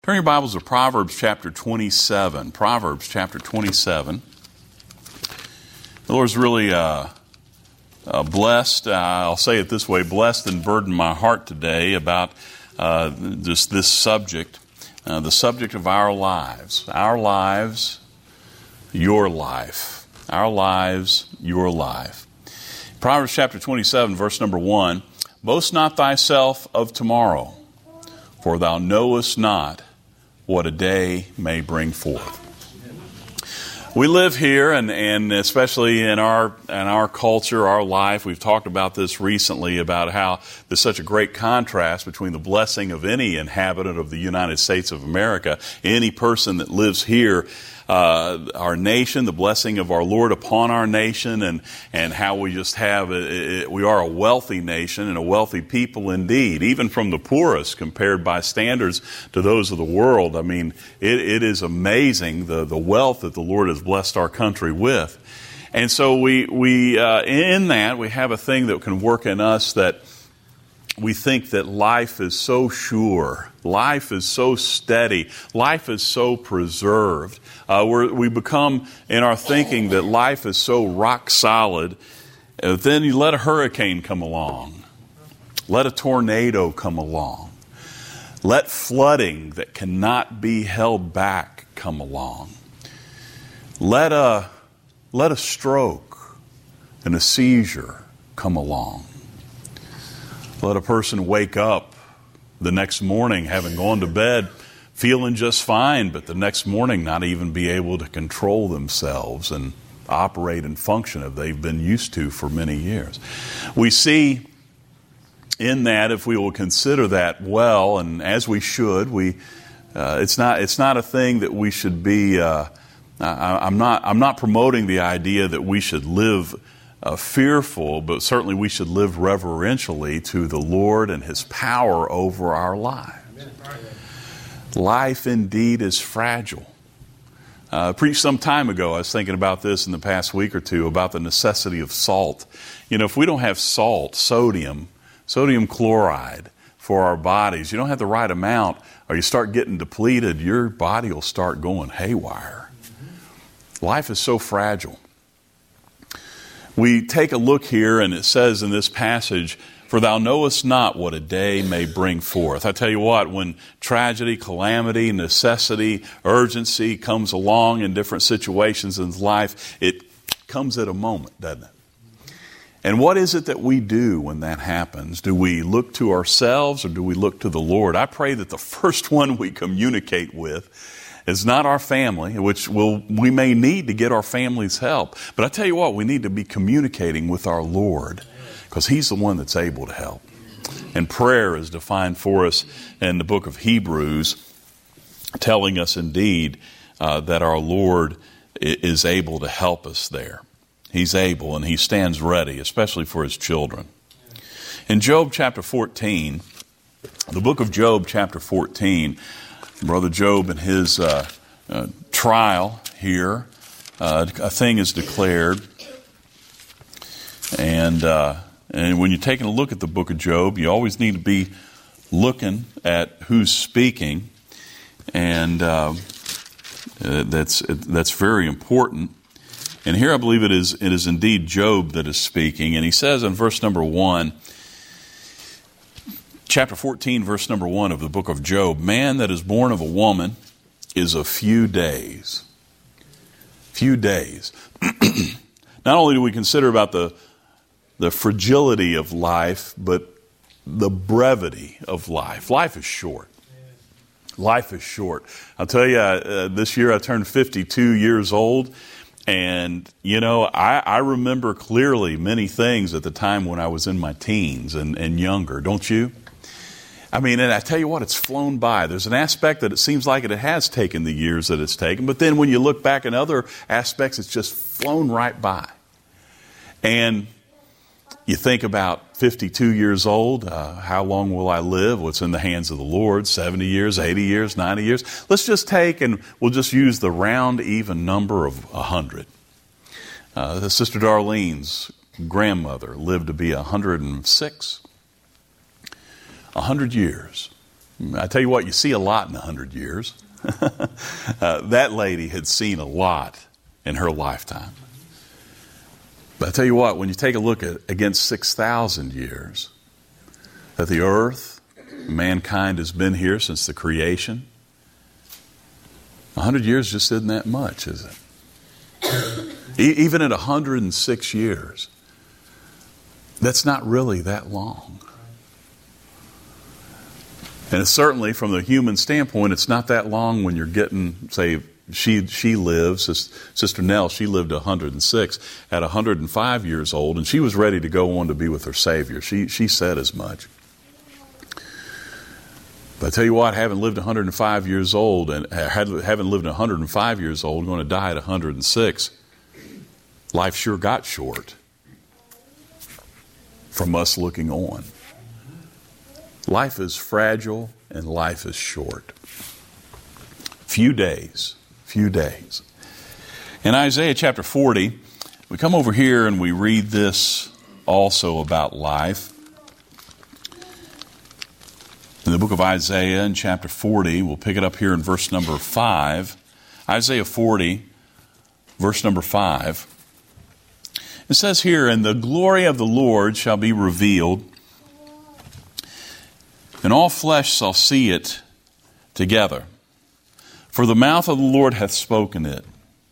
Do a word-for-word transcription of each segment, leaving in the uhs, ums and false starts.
Turn your Bibles to Proverbs chapter twenty-seven. Proverbs chapter twenty-seven. The Lord's really uh, uh, blessed, uh, I'll say it this way, blessed and burdened my heart today about uh, just this subject, uh, the subject of our lives. Our lives, your life. Our lives, your life. Proverbs chapter twenty-seven, verse number one, boast not thyself of tomorrow, for thou knowest not what a day may bring forth. We live here, and, and especially in our in our culture, our life, we've talked about this recently, about how there's such a great contrast between the blessing of any inhabitant of the United States of America, any person that lives here, uh, our nation, the blessing of our Lord upon our nation, and, and how we just have, a, we are a wealthy nation and a wealthy people indeed, even from the poorest compared by standards to those of the world. I mean, it, it is amazing the, the wealth that the Lord has blessed our country with. And so we, we uh, in that, we have a thing that can work in us that we think that life is so sure, life is so steady, life is so preserved. Uh, we're, we become in our thinking that life is so rock solid. Uh, then you let a hurricane come along, let a tornado come along, let flooding that cannot be held back come along. Let a, let a stroke and a seizure come along. Let a person wake up the next morning having gone to bed feeling just fine, but the next morning not even be able to control themselves and operate and function as they've been used to for many years. We see in that, if we will consider that well, and as we should, we uh, it's not it's not a thing that we should be. Uh, I, I'm not I'm not promoting the idea that we should live Uh, fearful, but certainly we should live reverentially to the Lord and His power over our lives. Life indeed is fragile. Uh, I preached some time ago, I was thinking about this in the past week or two, about the necessity of salt. You know, if we don't have salt, sodium, sodium chloride for our bodies, you don't have the right amount, or you start getting depleted, your body will start going haywire. Life is so fragile. We take a look here, and it says in this passage, for thou knowest not what a day may bring forth. I tell you what, when tragedy, calamity, necessity, urgency comes along in different situations in life, it comes at a moment, doesn't it? And what is it that we do when that happens? Do we look to ourselves or do we look to the Lord? I pray that the first one we communicate with is not our family, which will we may need to get our family's help. But I tell you what, we need to be communicating with our Lord, because He's the one that's able to help. And prayer is defined for us in the book of Hebrews, telling us indeed uh, that our Lord is able to help us there. He's able, and He stands ready, especially for His children. In Job chapter fourteen, the book of Job chapter fourteen, Brother Job and his uh, uh, trial here, uh, a thing is declared. And uh, and when you're taking a look at the book of Job, you always need to be looking at who's speaking. And uh, uh, that's that's very important. And here I believe it is it is indeed Job that is speaking. And he says in verse number one, Chapter fourteen, verse number one of the book of Job, man that is born of a woman is a few days. Few days. Not only do we consider about the, the fragility of life, but the brevity of life. Life is short. Life is short. I'll tell you, uh, this year I turned fifty-two years old. And, you know, I, I remember clearly many things at the time when I was in my teens and, and younger. Don't you? I mean, and I tell you what, it's flown by. There's an aspect that it seems like it has taken the years that it's taken. But then when you look back in other aspects, it's just flown right by. And you think about fifty-two years old, uh, how long will I live? Well, it's in the hands of the Lord, seventy years, eighty years, ninety years. Let's just take, and we'll just use the round, even number of one hundred. Uh, Sister Darlene's grandmother lived to be one hundred six. A hundred years. I tell you what, you see a lot in a hundred years. uh, that lady had seen a lot in her lifetime. But I tell you what, when you take a look at against six thousand years, that the earth, mankind has been here since the creation, a hundred years just isn't that much, is it? e- even at a hundred and six years, that's not really that long. And it's certainly, from the human standpoint, it's not that long when you're getting, say, she she lives, Sister Nell, she lived one hundred and six at one hundred and five years old, and she was ready to go on to be with her Savior. She she said as much. But I tell you what, having lived one hundred and five years old, and having lived one hundred and five years old, going to die at one hundred and six, life sure got short from us looking on. Life is fragile and life is short. Few days, few days. In Isaiah chapter forty, we come over here and we read this also about life. In the book of Isaiah in chapter forty, we'll pick it up here in verse number five. Isaiah forty, verse number five. It says here, "And the glory of the Lord shall be revealed, and all flesh shall see it together. For the mouth of the Lord hath spoken it.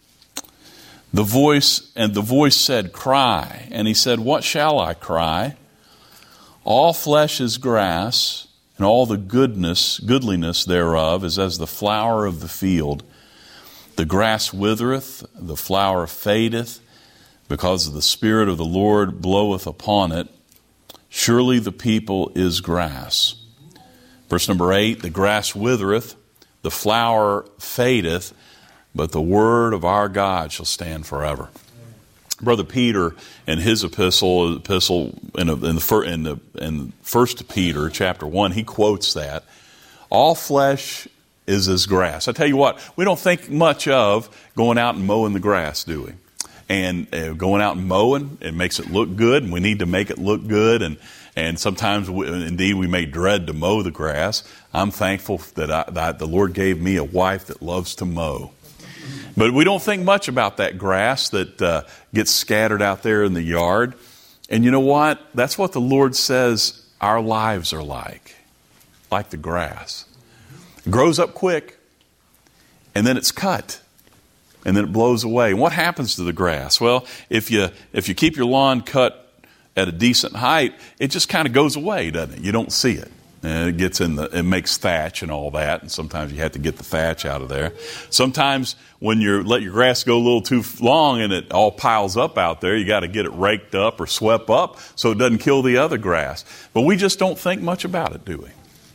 The voice, and the voice said, Cry. And he said, What shall I cry? All flesh is grass, and all the goodness, goodliness thereof is as the flower of the field. The grass withereth, the flower fadeth, because of the Spirit of the Lord bloweth upon it. Surely the people is grass." Verse number eight, "The grass withereth, the flower fadeth, but the word of our God shall stand forever." Brother Peter, in his epistle, epistle in, the, in, the, in, the, in First Peter chapter one, he quotes that. All flesh is as grass. I tell you what, we don't think much of going out and mowing the grass, do we? And uh, going out and mowing, it makes it look good, and we need to make it look good. And And sometimes, we, indeed, we may dread to mow the grass. I'm thankful that, I, that the Lord gave me a wife that loves to mow. But we don't think much about that grass that uh, gets scattered out there in the yard. And you know what? That's what the Lord says our lives are like, like the grass. It grows up quick, and then it's cut, and then it blows away. And what happens to the grass? Well, if you if you keep your lawn cut at a decent height, it just kind of goes away, doesn't it? You don't see it. And it gets in the, it makes thatch and all that, and sometimes you have to get the thatch out of there. Sometimes when you let your grass go a little too long and it all piles up out there, you got to get it raked up or swept up so it doesn't kill the other grass. But we just don't think much about it, do we?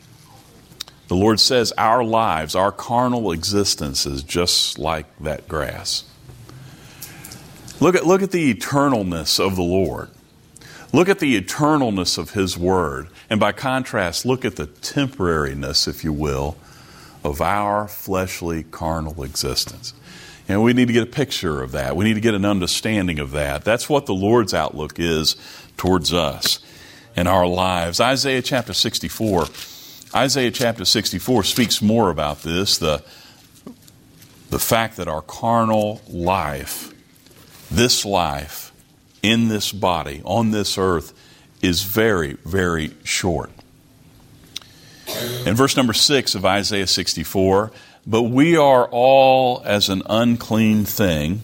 The Lord says our lives, our carnal existence is just like that grass. Look at, look at the eternalness of the Lord. Look at the eternalness of His Word. And by contrast, look at the temporariness, if you will, of our fleshly, carnal existence. And we need to get a picture of that. We need to get an understanding of that. That's what the Lord's outlook is towards us and our lives. Isaiah chapter sixty-four. Isaiah chapter sixty-four speaks more about this, the, the fact that our carnal life, this life, in this body, on this earth, is very, very short. In verse number six of Isaiah sixty-four, "But we are all as an unclean thing,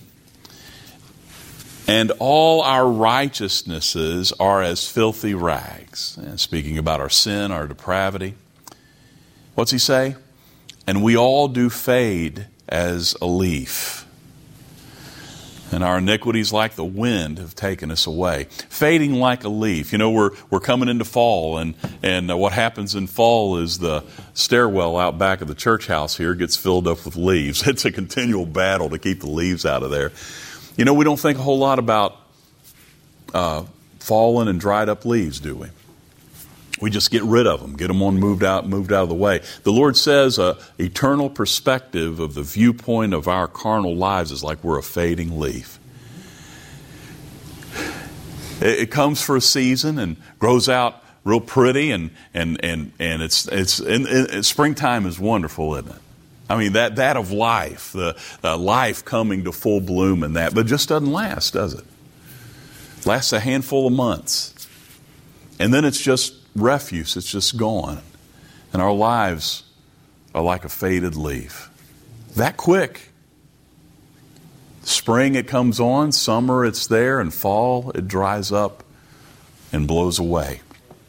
and all our righteousnesses are as filthy rags." And speaking about our sin, our depravity. What's he say? "And we all do fade as a leaf. And our iniquities like the wind have taken us away." Fading like a leaf. You know, we're we're coming into fall, and, and uh, what happens in fall is the stairwell out back of the church house here gets filled up with leaves. It's a continual battle to keep the leaves out of there. You know, we don't think a whole lot about uh, fallen and dried up leaves, do we? We just get rid of them, get them on moved out, moved out of the way. The Lord says an eternal perspective of the viewpoint of our carnal lives is like we're a fading leaf. It, it comes for a season and grows out real pretty, and and and and it's it's and, and springtime is wonderful, isn't it? I mean, that that of life, the uh, life coming to full bloom in that, but it just doesn't last, does it? Lasts a handful of months, and then it's just refuse. It's just gone, and our lives are like a faded leaf. That quick. Spring it comes on, summer it's there, and fall it dries up and blows away.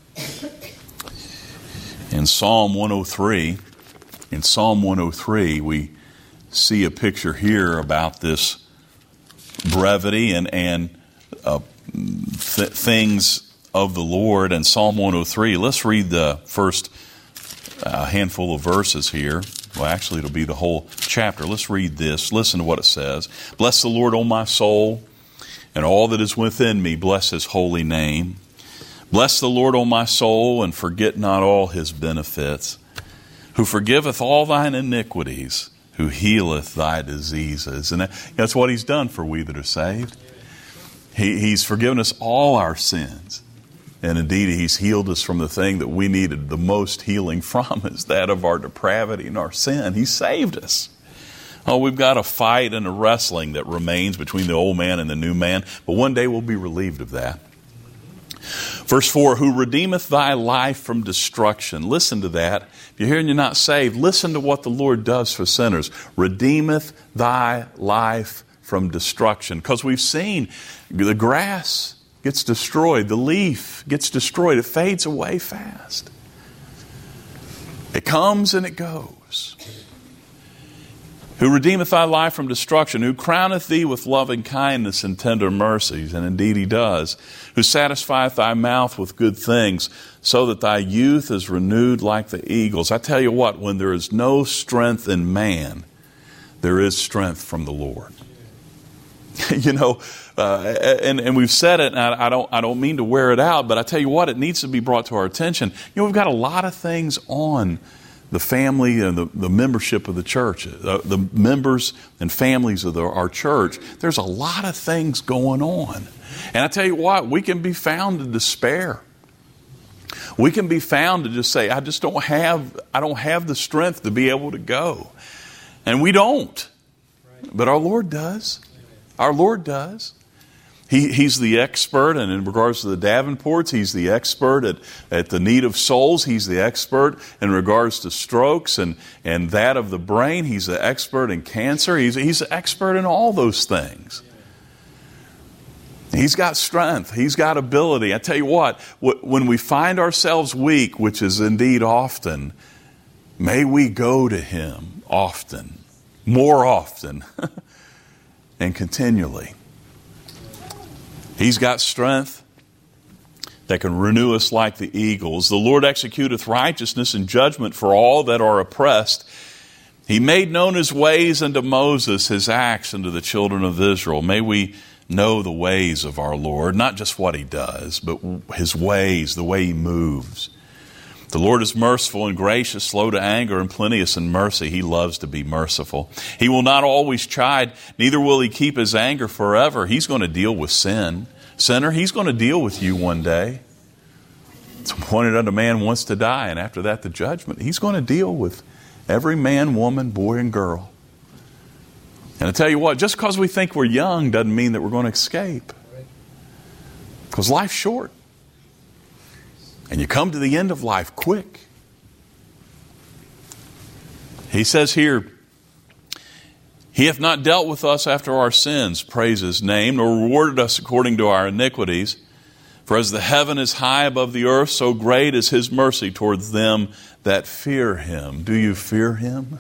In Psalm one oh three, in Psalm one oh three, we see a picture here about this brevity and and uh, th- things of the Lord. In Psalm one oh three, let's read the first uh, handful of verses here. Well, actually, it'll be the whole chapter. Let's read this. Listen to what it says. Bless the Lord, O my soul, and all that is within me. Bless his holy name. Bless the Lord, O my soul, and forget not all his benefits, who forgiveth all thine iniquities, who healeth thy diseases. And that's what he's done for we that are saved. He, he's forgiven us all our sins. And indeed, he's healed us from the thing that we needed the most healing from, is that of our depravity and our sin. He saved us. Oh, we've got a fight and a wrestling that remains between the old man and the new man, but one day we'll be relieved of that. Verse four, who redeemeth thy life from destruction. Listen to that. If you're here and you're not saved, listen to what the Lord does for sinners. Redeemeth thy life from destruction. Because we've seen the grass gets destroyed. The leaf gets destroyed. It fades away fast. It comes and it goes. Who redeemeth thy life from destruction, who crowneth thee with loving kindness and tender mercies, and indeed he does, who satisfieth thy mouth with good things, so that thy youth is renewed like the eagles. I tell you what, when there is no strength in man, there is strength from the Lord. You know, uh, and, and we've said it, and I, I don't I don't mean to wear it out, but I tell you what, it needs to be brought to our attention. You know, we've got a lot of things on the family and the, the membership of the church, uh, the members and families of the, our church. There's a lot of things going on. And I tell you what, we can be found to despair. We can be found to just say, I just don't have, I don't have the strength to be able to go. And we don't. But our Lord does. Our Lord does. He, he's the expert, and in regards to the Davenports, he's the expert at, at the need of souls. He's the expert in regards to strokes and, and that of the brain. He's the expert in cancer. He's, he's the expert in all those things. He's got strength. He's got ability. I tell you what, when we find ourselves weak, which is indeed often, may we go to him often, more often, and continually. He's got strength that can renew us like the eagles. The Lord executeth righteousness and judgment for all that are oppressed. He made known his ways unto Moses, his acts unto the children of Israel. May we know the ways of our Lord, not just what he does, but his ways, the way he moves. The Lord is merciful and gracious, slow to anger, and plenteous in mercy. He loves to be merciful. He will not always chide, neither will he keep his anger forever. He's going to deal with sin. Sinner, he's going to deal with you one day. It's appointed unto man once to die, and after that the judgment. He's going to deal with every man, woman, boy, and girl. And I tell you what, just because we think we're young doesn't mean that we're going to escape. Because life's short. And you come to the end of life quick. He says here, he hath not dealt with us after our sins, praise his name, nor rewarded us according to our iniquities. For as the heaven is high above the earth, so great is his mercy towards them that fear him. Do you fear him?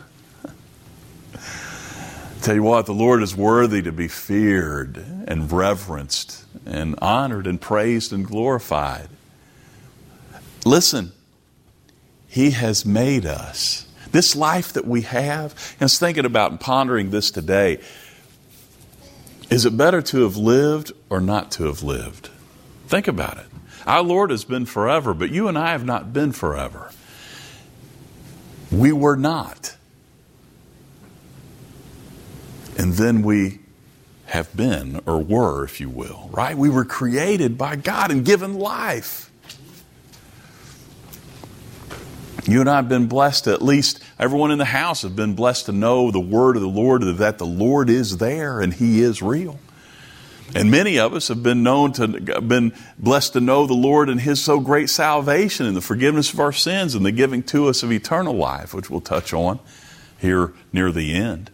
Tell you what, the Lord is worthy to be feared and reverenced and honored and praised and glorified. Listen, he has made us. This life that we have, and I was thinking about and pondering this today, is it better to have lived or not to have lived? Think about it. Our Lord has been forever, but you and I have not been forever. We were not. And then we have been, or were, if you will, right? We were created by God and given life. You and I have been blessed, at least everyone in the house has been blessed to know the word of the Lord, that the Lord is there and He is real. And many of us have been known to, been blessed to know the Lord and His so great salvation and the forgiveness of our sins and the giving to us of eternal life, which we'll touch on here near the end.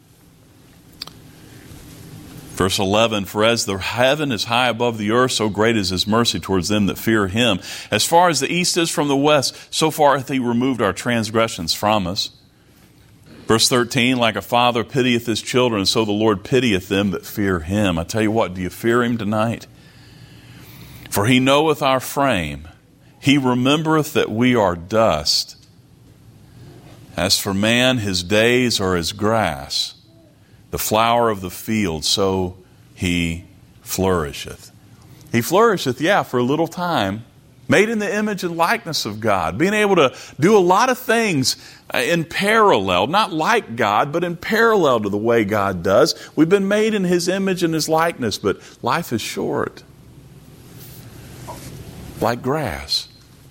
Verse eleven, for as the heaven is high above the earth, so great is His mercy towards them that fear Him. As far as the east is from the west, so far hath He removed our transgressions from us. Verse thirteen, like a father pitieth his children, so the Lord pitieth them that fear Him. I tell you what, do you fear Him tonight? For He knoweth our frame. He remembereth that we are dust. As for man, his days are as grass, the flower of the field, so he flourisheth. He flourisheth, yeah, for a little time, made in the image and likeness of God, being able to do a lot of things in parallel, not like God, but in parallel to the way God does. We've been made in His image and His likeness, but life is short, like grass.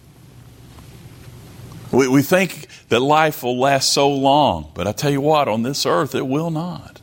We, we think that life will last so long, but I tell you what, on this earth it will not.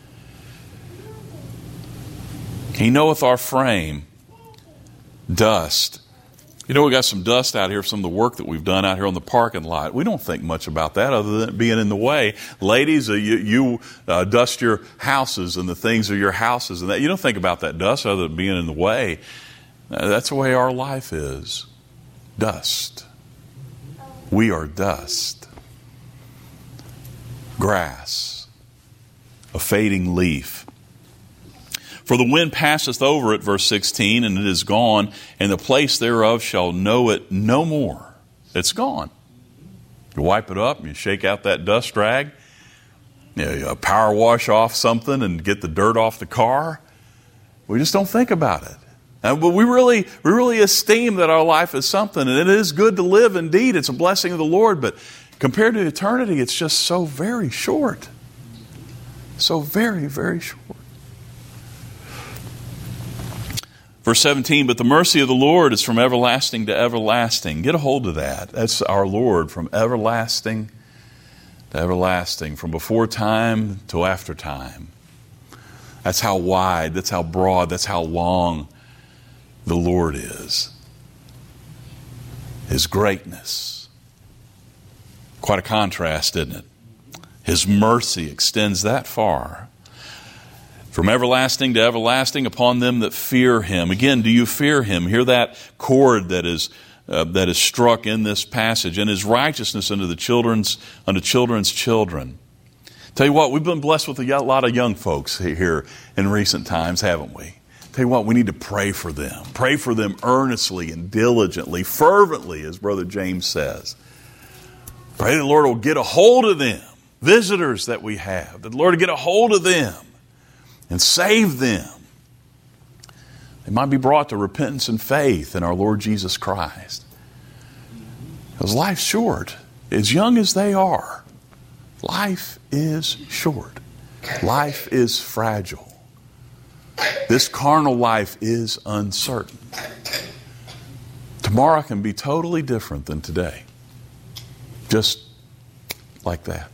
He knoweth our frame, dust. You know, we got some dust out here from the work that we've done out here on the parking lot. We don't think much about that other than it being in the way. Ladies, uh, you, you uh, dust your houses and the things of your houses and that. You don't think about that dust other than being in the way. Uh, that's the way our life is. Dust. We are dust. Grass. A fading leaf. For the wind passeth over it, verse sixteen, and it is gone, and the place thereof shall know it no more. It's gone. You wipe it up, and you shake out that dust rag, you, you power wash off something and get the dirt off the car. We just don't think about it. And, but we really, we really esteem that our life is something, and it is good to live indeed. It's a blessing of the Lord, but compared to eternity, it's just so very short. So very, very short. Verse seventeen, but the mercy of the Lord is from everlasting to everlasting. Get a hold of that. That's our Lord, from everlasting to everlasting, from before time to after time. That's how wide, that's how broad, that's how long the Lord is. His greatness. Quite a contrast, isn't it? His mercy extends that far. From everlasting to everlasting upon them that fear Him. Again, do you fear Him? Hear that chord that is uh, that is struck in this passage. And His righteousness unto the children's unto children's children. Tell you what, we've been blessed with a lot of young folks here in recent times, haven't we? Tell you what, we need to pray for them. Pray for them earnestly and diligently, fervently, as Brother James says. Pray the Lord will get a hold of them. Visitors that we have, that the Lord will get a hold of them and save them. They might be brought to repentance and faith in our Lord Jesus Christ. Because life's short. As young as they are, life is short. Life is fragile. This carnal life is uncertain. Tomorrow can be totally different than today. Just like that.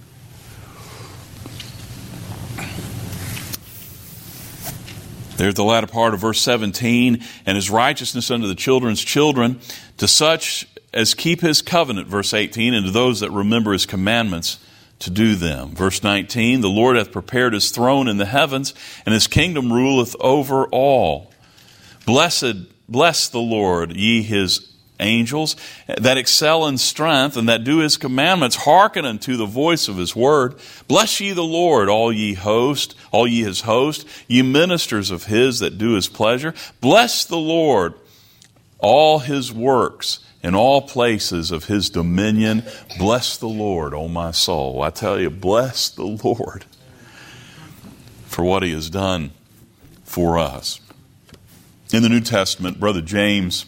There's the latter part of verse seventeen, and His righteousness unto the children's children, to such as keep His covenant, verse eighteen, and to those that remember His commandments to do them. Verse nineteen, the Lord hath prepared His throne in the heavens, and His kingdom ruleth over all. Blessed, bless the Lord, ye His angels, that excel in strength, and that do His commandments, hearken unto the voice of His word. Bless ye the Lord, all ye host, all ye His host, ye ministers of His that do His pleasure. Bless the Lord, all His works, in all places of His dominion. Bless the Lord, O my soul. I tell you, bless the Lord for what He has done for us. In the New Testament, Brother James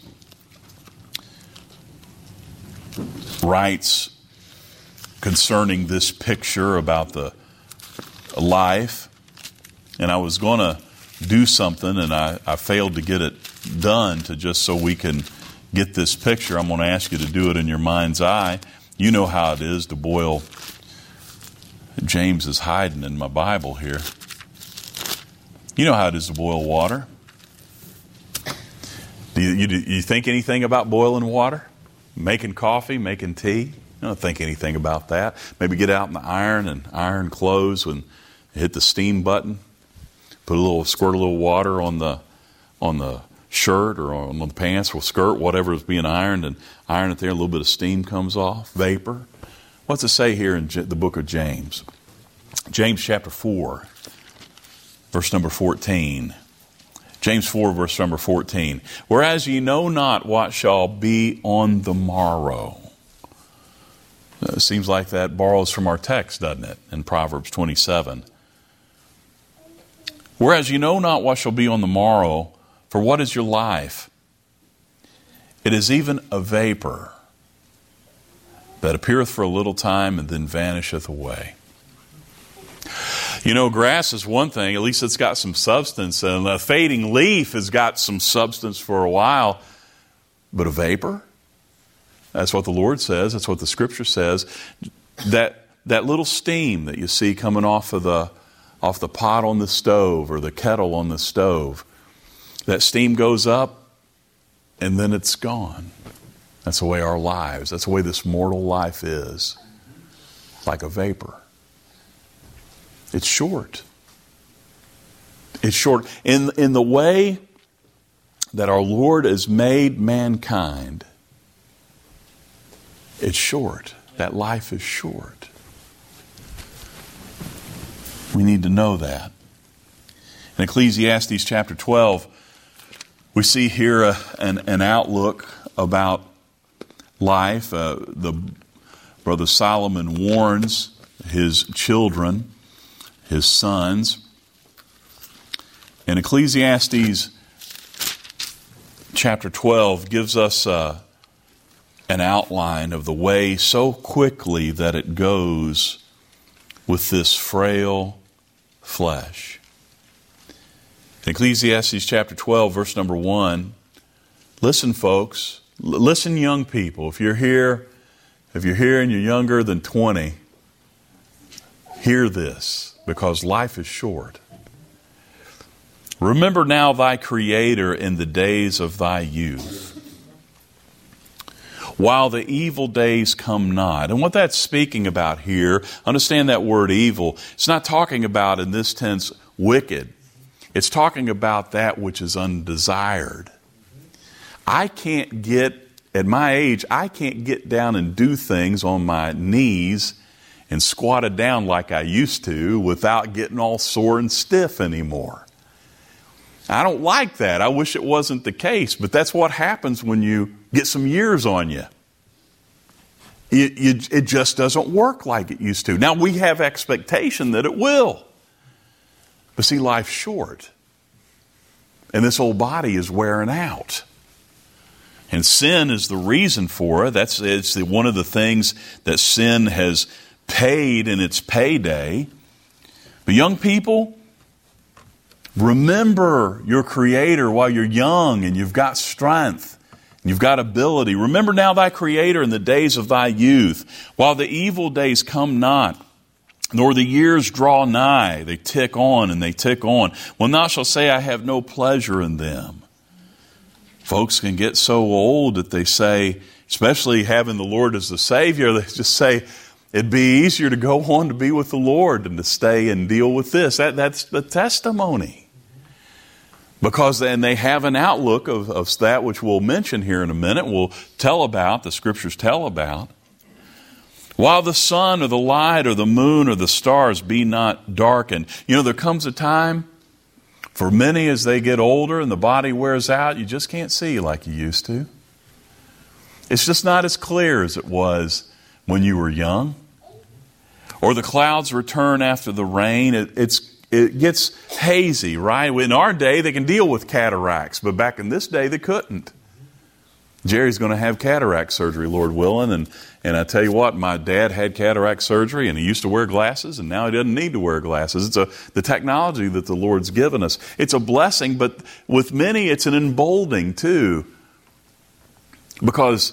writes concerning this picture about the life, and I was going to do something and I, I failed to get it done, to just so we can get this picture. I'm going to ask you to do it in your mind's eye. You know how it is to boil. James is hiding in my Bible here. You know how it is to boil water. Do you, you, do you think anything about boiling water? Making coffee, making tea? You don't think anything about that. Maybe get out in the iron and iron clothes and hit the steam button. Put a little, squirt a little water on the on the shirt or on the pants or skirt, whatever is being ironed, and iron it there. A little bit of steam comes off, vapor. What's it say here in the book of James? James chapter four, verse number fourteen. James four, verse number fourteen. Whereas ye know not what shall be on the morrow. It seems like that borrows from our text, doesn't it? In Proverbs twenty-seven. Whereas you know not what shall be on the morrow, for what is your life? It is even a vapor that appeareth for a little time and then vanisheth away. You know, grass is one thing, at least it's got some substance, and a fading leaf has got some substance for a while, but a vapor? That's what the Lord says, that's what the Scripture says. That that little steam that you see coming off of the off the pot on the stove or the kettle on the stove, that steam goes up and then it's gone. That's the way our lives, that's the way this mortal life is. Like a vapor. It's short. It's short. In, in the way that our Lord has made mankind, it's short. That life is short. We need to know that. In Ecclesiastes chapter twelve, we see here a, an, an outlook about life. Uh, the Brother Solomon warns his children, his sons. And Ecclesiastes chapter twelve gives us uh, an outline of the way so quickly that it goes with this frail flesh. In Ecclesiastes chapter twelve, verse number one, listen, folks, L- listen, young people. If you're here, if you're here and you're younger than twenty, hear this, because life is short. Remember now thy Creator in the days of thy youth, while the evil days come not. And what that's speaking about here, understand that word evil, it's not talking about in this tense wicked. It's talking about that which is undesired. I can't get, at my age, I can't get down and do things on my knees and squatted down like I used to without getting all sore and stiff anymore. I don't like that. I wish it wasn't the case, but that's what happens when you get some years on you. It, it, it just doesn't work like it used to. Now, we have expectation that it will. But see, life's short. And this old body is wearing out. And sin is the reason for it. That's it's the, one of the things that sin has paid in its payday. But young people, remember your Creator while you're young and you've got strength. You've got ability. Remember now thy Creator in the days of thy youth, while the evil days come not, nor the years draw nigh. They tick on and they tick on. When thou shalt say, I have no pleasure in them. Folks can get so old that they say, especially having the Lord as the Savior, they just say, it'd be easier to go on to be with the Lord than to stay and deal with this. That, that's the testimony. Because then they have an outlook of, of that which we'll mention here in a minute, we'll tell about, the Scriptures tell about. While the sun or the light or the moon or the stars be not darkened. You know, there comes a time for many as they get older and the body wears out, you just can't see like you used to. It's just not as clear as it was when you were young. Or the clouds return after the rain. It, it's It gets hazy, right? In our day, they can deal with cataracts, but back in this day, they couldn't. Jerry's going to have cataract surgery, Lord willing, and, and I tell you what, my dad had cataract surgery, and he used to wear glasses, and now he doesn't need to wear glasses. It's a, the technology that the Lord's given us. It's a blessing, but with many, it's an emboldening too, because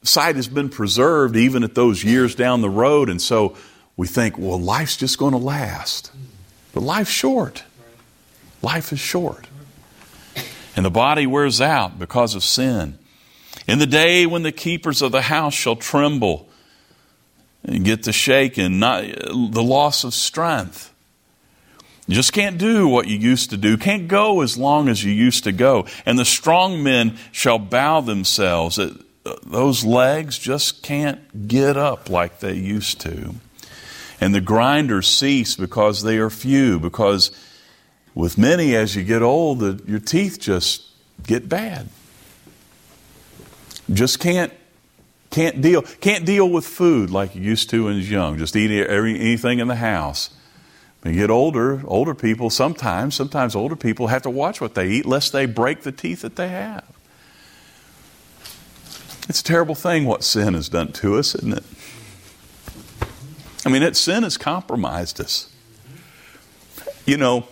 sight has been preserved even at those years down the road. And so we think, well, life's just going to last. But life's short. Life is short. And the body wears out because of sin. In the day when the keepers of the house shall tremble and get to shaken, not the loss of strength. You just can't do what you used to do. Can't go as long as you used to go. And the strong men shall bow themselves. Those legs just can't get up like they used to. And the grinders cease because they are few. Because with many, as you get old, the, your teeth just get bad. Just can't can't deal can't deal with food like you used to when you was young. Just eat every, anything in the house. When you get older, older people sometimes, sometimes older people have to watch what they eat lest they break the teeth that they have. It's a terrible thing what sin has done to us, isn't it? I mean, that sin has compromised us. You know,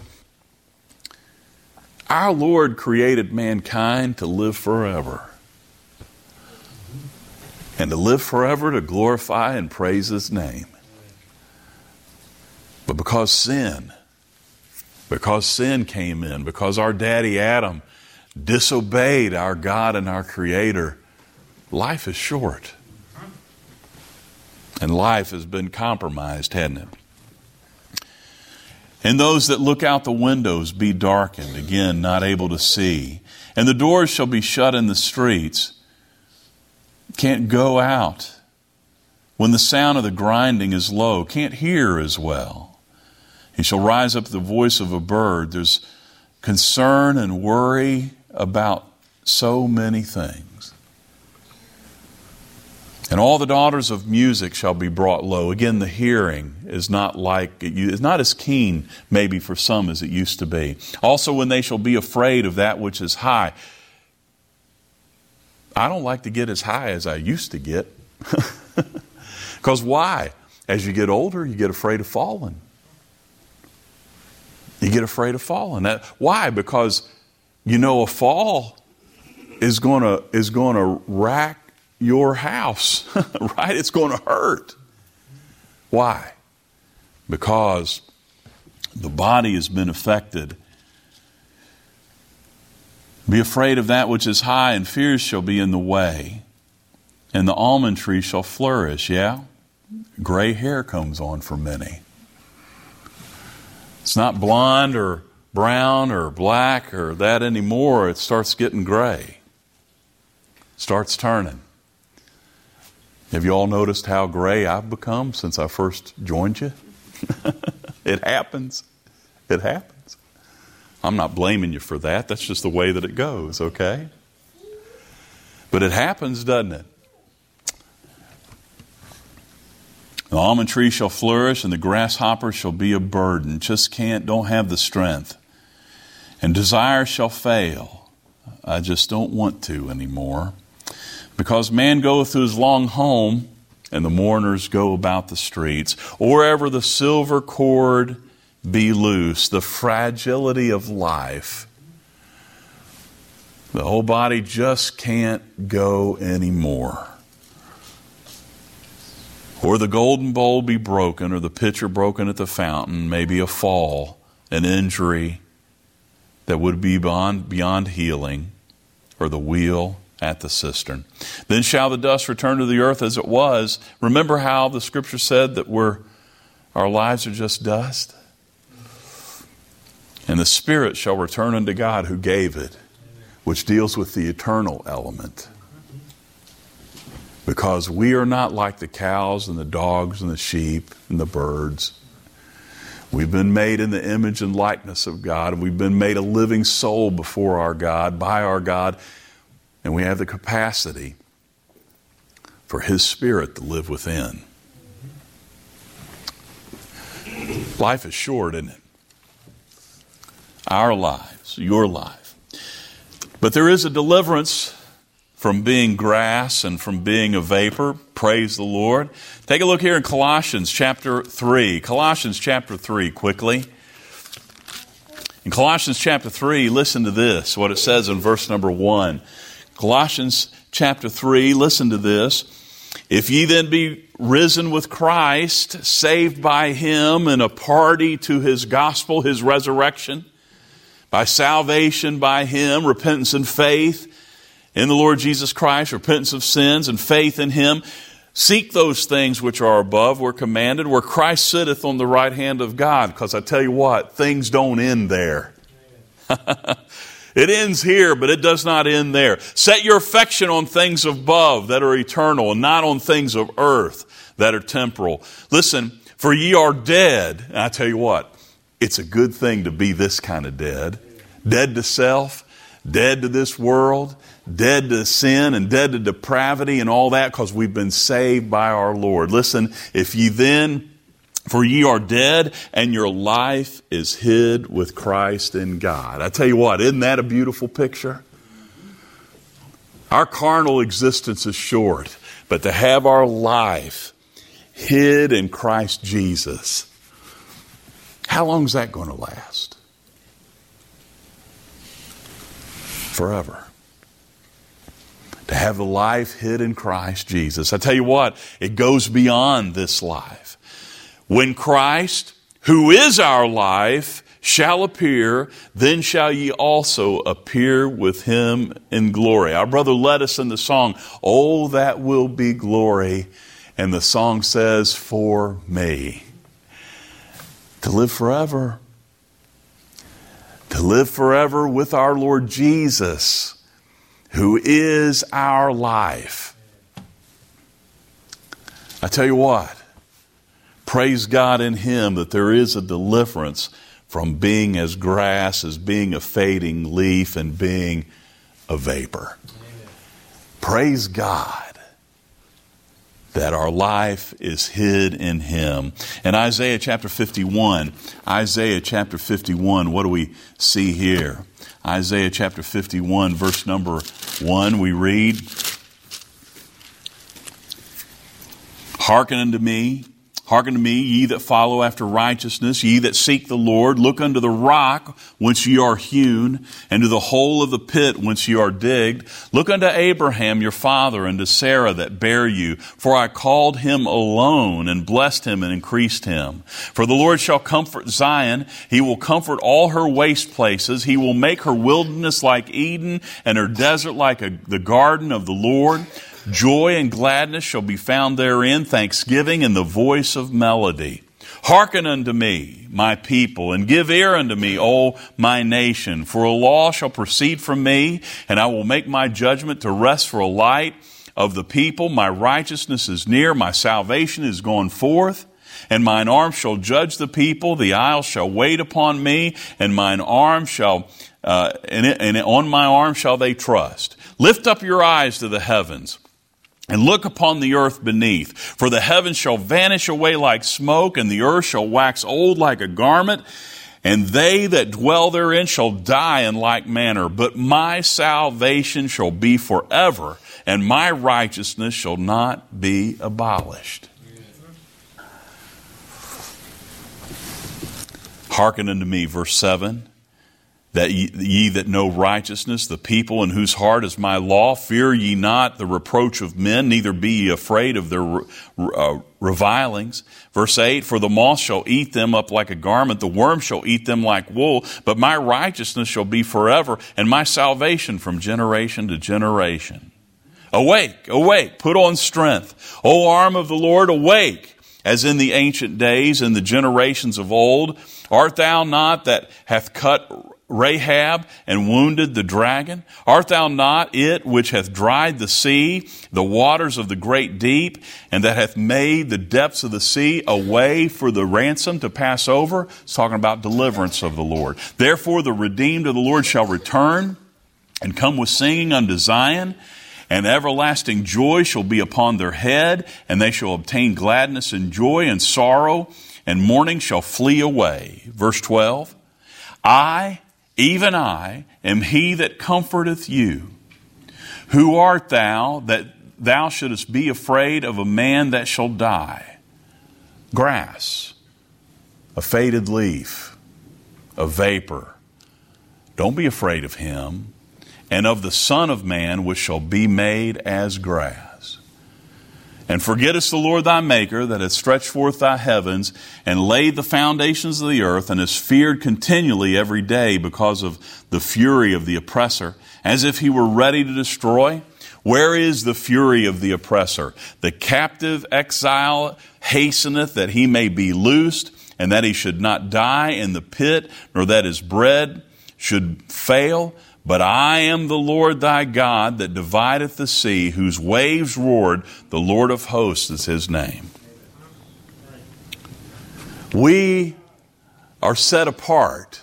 our Lord created mankind to live forever. And to live forever to glorify and praise His name. But because sin, because sin came in, because our daddy Adam disobeyed our God and our Creator, life is short. And life has been compromised, hasn't it? And those that look out the windows be darkened, again, not able to see. And the doors shall be shut in the streets. Can't go out. When the sound of the grinding is low, can't hear as well. He shall rise up the voice of a bird. There's concern and worry about so many things. And all the daughters of music shall be brought low. Again, the hearing is not like it, is not as keen maybe for some as it used to be. Also, when they shall be afraid of that which is high. I don't like to get as high as I used to get. Because why? As you get older, you get afraid of falling. You get afraid of falling. That, why? Because you know a fall is going to is going to rack your house, right? It's going to hurt. Why? Because the body has been affected. Be afraid of that which is high, and fears shall be in the way. And the almond tree shall flourish, yeah? Gray hair comes on for many. It's not blonde or brown or black or that anymore. It starts getting gray. It starts turning. Have you all noticed how gray I've become since I first joined you? It happens. It happens. I'm not blaming you for that. That's just the way that it goes, okay? But it happens, doesn't it? The almond tree shall flourish and the grasshopper shall be a burden. Just can't, don't have the strength. And desire shall fail. I just don't want to anymore. Because man goeth to his long home and the mourners go about the streets. Or wherever the silver cord be loose, the fragility of life. The whole body just can't go anymore. Or the golden bowl be broken, or the pitcher broken at the fountain, maybe a fall, an injury that would be beyond, beyond healing, or the wheel at the cistern. Then shall the dust return to the earth as it was. Remember how the Scripture said that we're, our lives are just dust? And the Spirit shall return unto God who gave it, which deals with the eternal element. Because we are not like the cows and the dogs and the sheep and the birds. We've been made in the image and likeness of God. We've been made a living soul before our God, by our God. And we have the capacity for His Spirit to live within. Life is short, isn't it? Our lives, your life. But there is a deliverance from being grass and from being a vapor. Praise the Lord. Take a look here in Colossians chapter three. Colossians chapter three, quickly. In Colossians chapter three, listen to this, what it says in verse number one. Colossians chapter three, listen to this. If ye then be risen with Christ, saved by him, and a party to his gospel, his resurrection, by salvation by him, repentance and faith in the Lord Jesus Christ, repentance of sins and faith in him, seek those things which are above, were commanded, where Christ sitteth on the right hand of God. Because I tell you what, things don't end there. It ends here, but it does not end there. Set your affection on things above that are eternal, and not on things of earth that are temporal. Listen, for ye are dead. And I tell you what, it's a good thing to be this kind of dead. Dead to self, dead to this world, dead to sin, and dead to depravity and all that, because we've been saved by our Lord. Listen, if ye then, for ye are dead, and your life is hid with Christ in God. I tell you what, isn't that a beautiful picture? Our carnal existence is short, but to have our life hid in Christ Jesus, how long is that going to last? Forever. To have the life hid in Christ Jesus. I tell you what, it goes beyond this life. When Christ, who is our life, shall appear, then shall ye also appear with him in glory. Our brother led us in the song, "Oh, that will be glory." And the song says, "For me." To live forever. To live forever with our Lord Jesus, who is our life. I tell you what, praise God in him that there is a deliverance from being as grass, as being a fading leaf, and being a vapor. Amen. Praise God that our life is hid in him. In Isaiah chapter fifty-one, Isaiah chapter fifty-one, what do we see here? Isaiah chapter fifty-one, verse number one, we read, "Hearken unto me, hearken to me, ye that follow after righteousness, ye that seek the Lord. Look unto the rock whence ye are hewn, and to the hole of the pit whence ye are digged. Look unto Abraham your father, and to Sarah that bare you. For I called him alone, and blessed him, and increased him. For the Lord shall comfort Zion. He will comfort all her waste places. He will make her wilderness like Eden, and her desert like a, the garden of the Lord. Joy and gladness shall be found therein, thanksgiving and the voice of melody. Hearken unto me, my people, and give ear unto me, O my nation. For a law shall proceed from me, and I will make my judgment to rest for a light of the people. My righteousness is near, my salvation is gone forth. And mine arm shall judge the people, the isles shall wait upon me, and mine arm shall, uh, and, it, and on my arm shall they trust. Lift up your eyes to the heavens, and look upon the earth beneath. For the heavens shall vanish away like smoke, and the earth shall wax old like a garment, and they that dwell therein shall die in like manner. But my salvation shall be forever, and my righteousness shall not be abolished. Hearken unto me, verse seven. That ye, ye that know righteousness, the people in whose heart is my law, fear ye not the reproach of men, neither be ye afraid of their uh, revilings. Verse eight, for the moth shall eat them up like a garment, the worm shall eat them like wool, but my righteousness shall be forever, and my salvation from generation to generation. Awake, awake, put on strength. O arm of the Lord, awake, as in the ancient days, in the generations of old. Art thou not that hath cut Rahab and wounded the dragon? Art thou not it which hath dried the sea, the waters of the great deep, and that hath made the depths of the sea a way for the ransom to pass over? It's talking about deliverance of the Lord. Therefore the redeemed of the Lord shall return and come with singing unto Zion, and everlasting joy shall be upon their head, and they shall obtain gladness and joy, and sorrow and mourning shall flee away. Verse twelve, I, even I, am he that comforteth you. Who art thou that thou shouldest be afraid of a man that shall die? Grass, a faded leaf, a vapor. Don't be afraid of him. and of the Son of Man, which shall be made as grass. And forgettest the Lord thy Maker, that hath stretched forth thy heavens, and laid the foundations of the earth, and is feared continually every day because of the fury of the oppressor, as if he were ready to destroy? Where is the fury of the oppressor? The captive exile hasteneth that he may be loosed, and that he should not die in the pit, nor that his bread should fail. But I am the Lord thy God, that divideth the sea, whose waves roared. The Lord of hosts is his name. We are set apart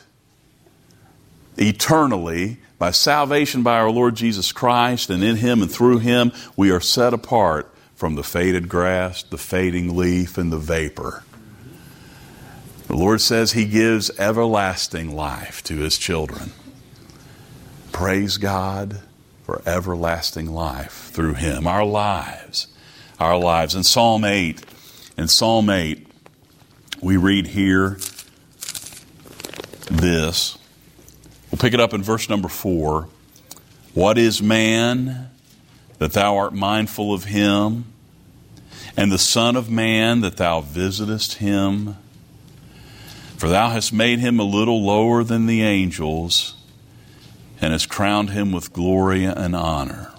eternally by salvation by our Lord Jesus Christ, and in him and through him we are set apart from the faded grass, the fading leaf, and the vapor. The Lord says he gives everlasting life to his children. Praise God for everlasting life through him. Our lives, our lives. In Psalm eight, in Psalm eight, we read here this. We'll pick it up in verse number four. What is man that thou art mindful of him, and the Son of Man that thou visitest him? For thou hast made him a little lower than the angels, and hast crowned him with glory and honor.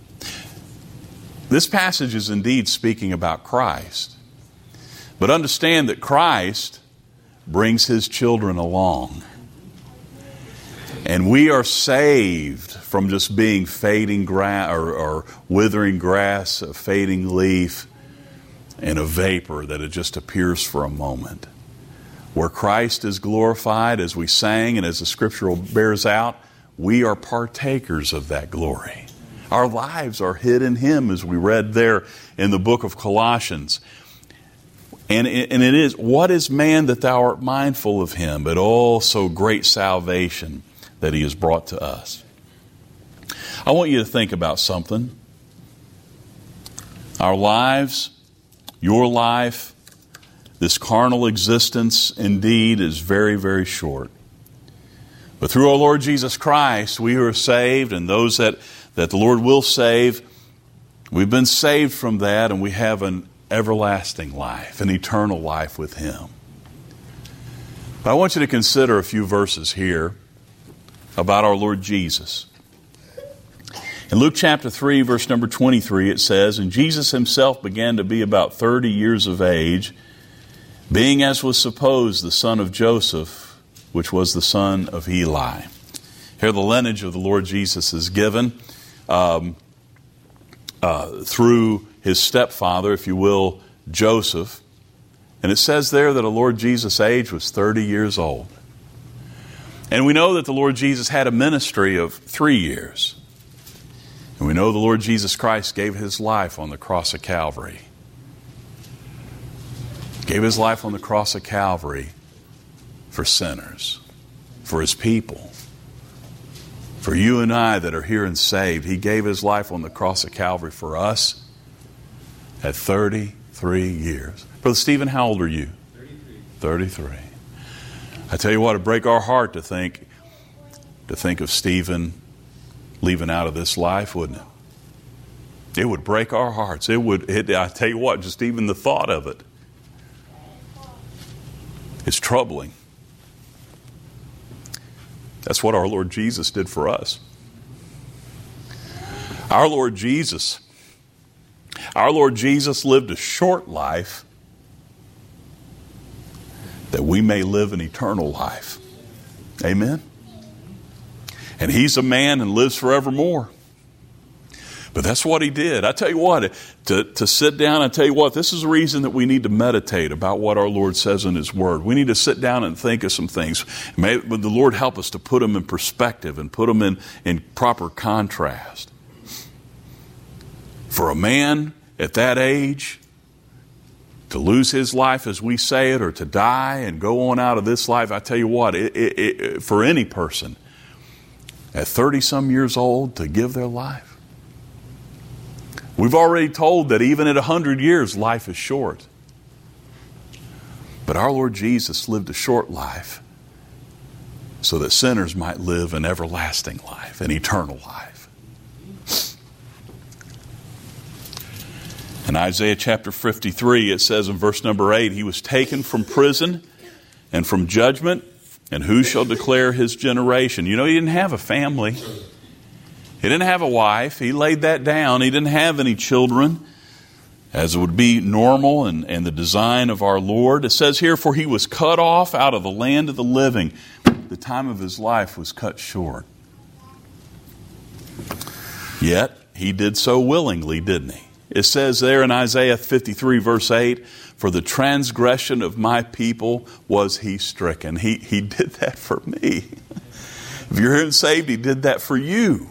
This passage is indeed speaking about Christ. But understand that Christ brings his children along. And we are saved from just being fading grass or, or withering grass, a fading leaf, and a vapor that it just appears for a moment. Where Christ is glorified, as we sang and as the scripture bears out, we are partakers of that glory. Our lives are hid in him, as we read there in the book of Colossians. And it, and it is, what is man that thou art mindful of him, but also great salvation that he has brought to us. I want you to think about something. Our lives, your life, this carnal existence indeed is very, very short. But through our Lord Jesus Christ, we who are saved, and those that, that the Lord will save, we've been saved from that, and we have an everlasting life, an eternal life with him. But I want you to consider a few verses here about our Lord Jesus. In Luke chapter three, verse number twenty-three, it says, And Jesus himself began to be about thirty years of age, being as was supposed the son of Joseph, which was the son of Eli. Here the lineage of the Lord Jesus is given um, uh, through his stepfather, if you will, Joseph. And it says there that the Lord Jesus' age was thirty years old. And we know that the Lord Jesus had a ministry of three years. And we know the Lord Jesus Christ gave his life on the cross of Calvary. Gave his life on the cross of Calvary for sinners, for his people, for you and I that are here and saved. He gave his life on the cross of Calvary for us at thirty-three years. Brother Stephen, how old are you? thirty-three. thirty-three. I tell you what, it'd break our heart to think, to think of Stephen leaving out of this life, wouldn't it? It would break our hearts. It would. It, I tell you what, just even the thought of it, it's troubling. That's what our Lord Jesus did for us. Our Lord Jesus, our Lord Jesus lived a short life that we may live an eternal life. Amen? And he's a man and lives forevermore. But that's what he did. I tell you what, to, to sit down, I tell you what, this is the reason that we need to meditate about what our Lord says in his word. We need to sit down and think of some things. May the Lord help us to put them in perspective and put them in, in proper contrast. For a man at that age to lose his life as we say it, or to die and go on out of this life, I tell you what, it, it, it, for any person at thirty some years old to give their life. We've already told that even at one hundred years, life is short. But our Lord Jesus lived a short life so that sinners might live an everlasting life, an eternal life. In Isaiah chapter fifty-three, it says in verse number eight, he was taken from prison and from judgment, and who shall declare his generation? You know, he didn't have a family. He didn't have a wife. He laid that down. He didn't have any children, as it would be normal and, and the design of our Lord. It says here, for he was cut off out of the land of the living. The time of his life was cut short. Yet, he did so willingly, didn't he? It says there in Isaiah fifty-three, verse eight, for the transgression of my people was he stricken. He, he did that for me. If you're here and saved, he did that for you.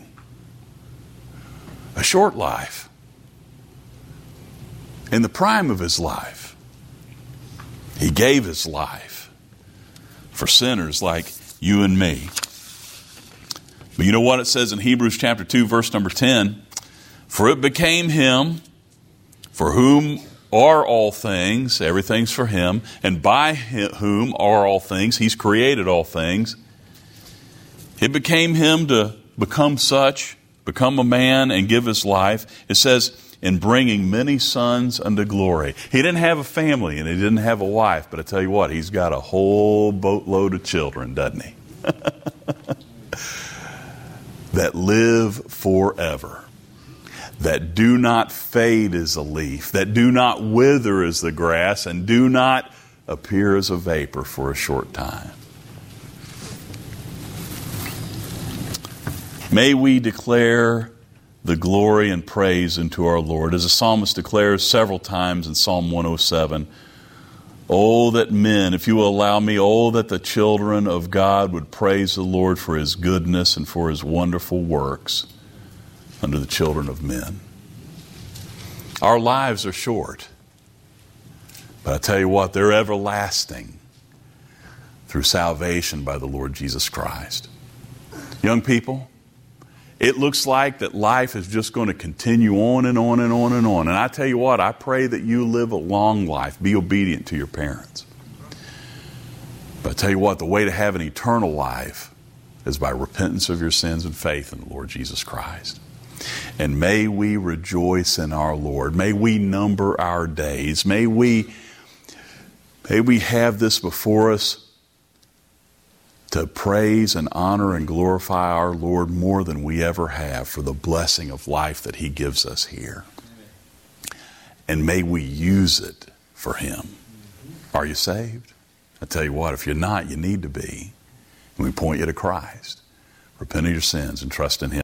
A short life. In the prime of his life, he gave his life for sinners like you and me. But you know what it says in Hebrews chapter two, verse number ten? For it became him, for whom are all things, everything's for him, and by whom are all things, he's created all things. It became him to become such, become a man and give his life. It says, in bringing many sons unto glory. He didn't have a family and he didn't have a wife, but I tell you what, he's got a whole boatload of children, doesn't he? That live forever. That do not fade as a leaf, that do not wither as the grass, and do not appear as a vapor for a short time. May we declare the glory and praise unto our Lord. As the psalmist declares several times in Psalm one oh seven, oh, that men, if you will allow me, oh, that the children of God would praise the Lord for his goodness and for his wonderful works unto the children of men. Our lives are short, but I tell you what, they're everlasting through salvation by the Lord Jesus Christ. Young people, it looks like that life is just going to continue on and on and on and on. And I tell you what, I pray that you live a long life. Be obedient to your parents. But I tell you what, the way to have an eternal life is by repentance of your sins and faith in the Lord Jesus Christ. And may we rejoice in our Lord. May we number our days. May we, may we have this before us to praise and honor and glorify our Lord more than we ever have for the blessing of life that he gives us here. And may we use it for him. Are you saved? I tell you what, if you're not, you need to be. And we point you to Christ. Repent of your sins and trust in him.